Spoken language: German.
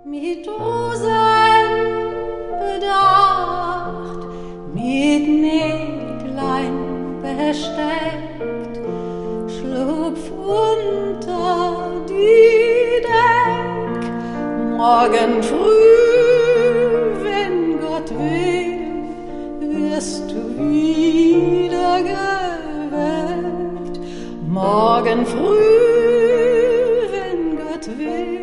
Mit Rosen bedacht, mit Näglein besteckt, schlupf unter die Deck. Morgen früh, wenn Gott will, wirst du wieder geweckt. Morgen früh, wenn Gott will,